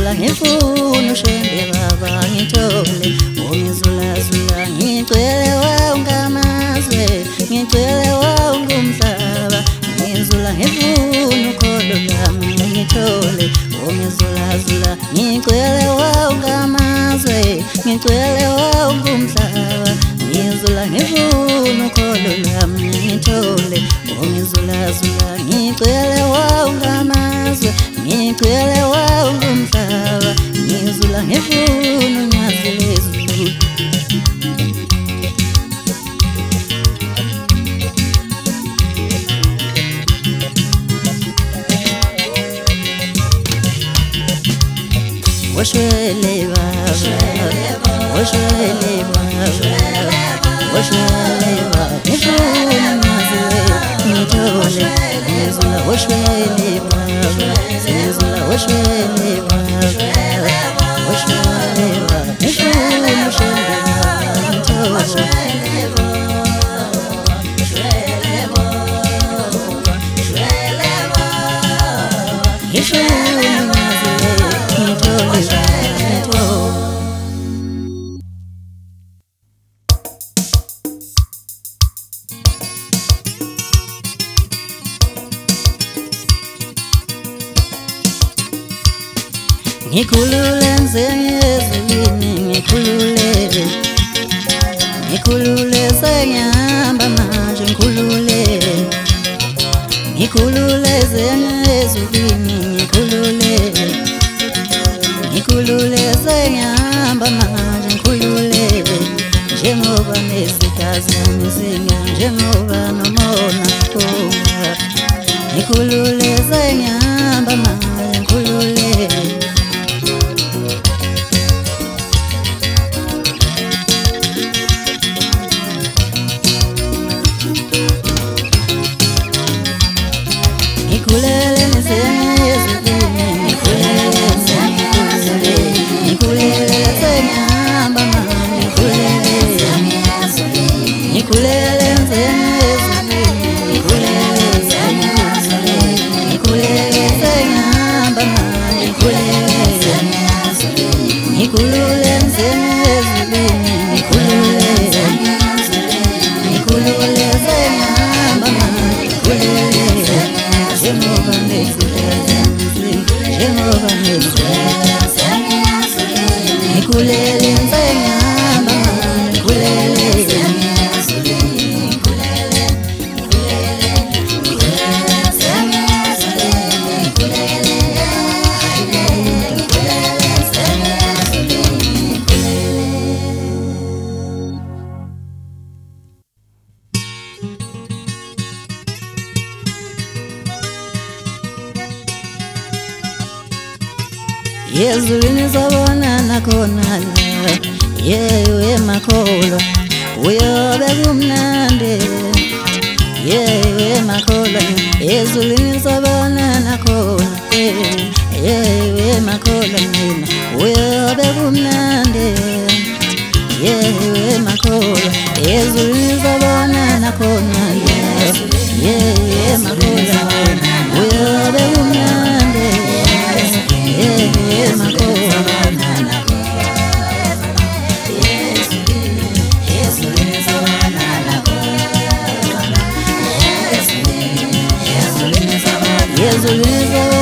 ngizula ngifuna ushembe baba ngithole ungizula zula ngicwele wangamazwe ngicwele wangumhlaba ngizula ngifuna ukholo lami ngithole ungizula zula ngicwele wangamazwe ngicwele wangumhlaba ngizula ngifuna ukholo lami ngithole ungizula zula ngicwele wangamazwe ngicwele wangumhlaba ngizula ngifuna unyazi lezulu washwele baba washwele baba washwele baba ngifuna unyazi ngithole ngizula washwele baba ngizula washwele baba washwele baba ngifuna ushembe baba ngithole ngikhulule ezulwini ngikhulule ngikhulule sengihamba manje ngikhulule ngikhulule ezulwini ngikhulule ngikhulule sengihamba manje ngikhulule njengoba nesikazi ngisinga njengoba nomona khona ngikhulule sengihamba manje ngikhulule Nikulele nizeyezulwini nikulele nikulele sengihamba manje nikulele nikulele nizeyezulwini nikulele nikulele sengihamba manje nikulele nikulele nizeyezulwini nikulele nikulele sengihamba manje nikulele Jehovah nikulele nsengihamba nikulele Yezulwini sabonana khona la yewe makholwa uyobe kumnandi yewe makholwa yezulwini sabonana khona yewe makholwa mina uyobe kumnandi yewe makholwa yezulwini sabonana khona yewe makholwa uyobe kumnandi yeah, my God. Yes,